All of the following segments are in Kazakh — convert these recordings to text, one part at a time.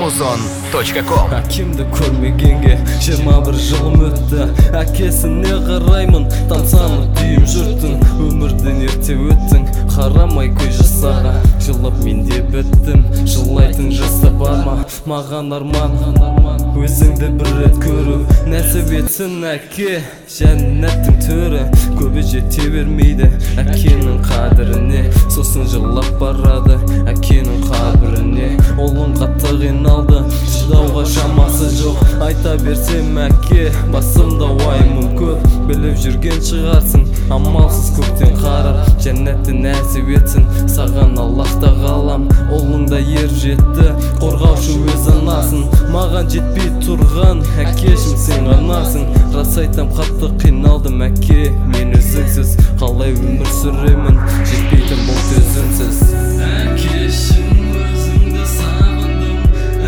Amazon.com. Әкемді көрмегенге 21 жылым өтті. Әкесіне қараймын, тамсанып дүйім жұрттың. Өмірден ерте өттің, қарамай көз жасаға. Жылап мен де біттім, жылайтын жаста бар ма? Маған арман, өзіңді бір рет көру. Нәсіп етсін әке, жәннаттың төрі. Көбі жете бермейді әкенің қадіріне. Сосын жылап барады әкенің қабіріне. Олың қатты қиналды, шыдауға шамасы жоқ. Айта берсем әке, басымда уайымым көп. Біліп жүрген шығарсың, амалсыз көктен қарап. Жәннатты нәсіп етсін, саған Аллах тағалам. Олыңда ер жетті, қорғаушы өз анасын. Маған жетпей тұрған әкешім сен ғанасың. Рас айтам, қатты қиналдым әке, мен өзіңсіз қалай өмір сүремін, жетпейтін бұл төзімсіз. Әкешім өзіңді сағындым,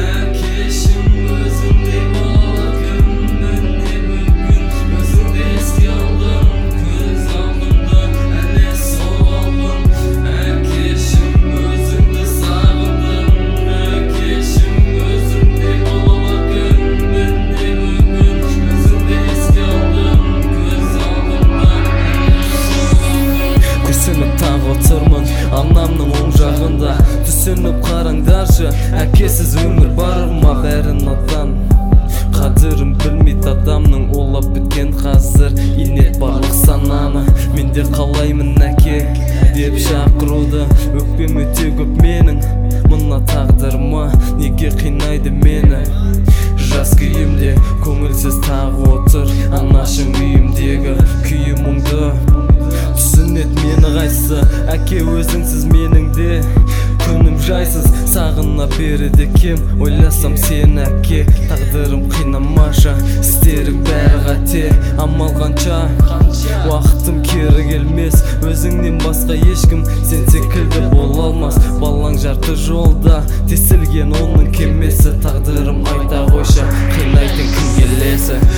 әкешім өзіңдей бала кімнің не бүгін. Өзіңді еске алдым, көз алдымда әлі сол қалпым. Әкешім өзіңді сағындым, әкешім өзіңдей бала кімнің не бүгін. Өзіңді еске алдым, көз алдымда әлі сол қалпым. Күрсініп тағы отырмын анамның оң жағында. Түсініп қараңдаршы, әкесіз өмір бар ма? Бәрін надан, қадірін білмейді адамның. Олап біткен қазір инет барлық сананы. Мен де қалаймын әке деп шақыруды. Өкпем өте көп менің, мына тағдырыма неге қинайды мені? Жас күйімде көңілсіз тағы отыр анашым үйімдегі күйі мұңды. Түсінет мені қайсы, әке өзіңсіз менің де күнім жайсыз. Сағына береді кем, ойласам сен әке. Тағдырым қинамаша, істерің бәрі қате. Амал қанша, уақытым кері келмес. Өзіңнен басқа ешкім сен секілді бола алмас. Балаң жарты жолда, тесілген оның кемесі. Тағдырым айта қойша, қинайтын кім келесі?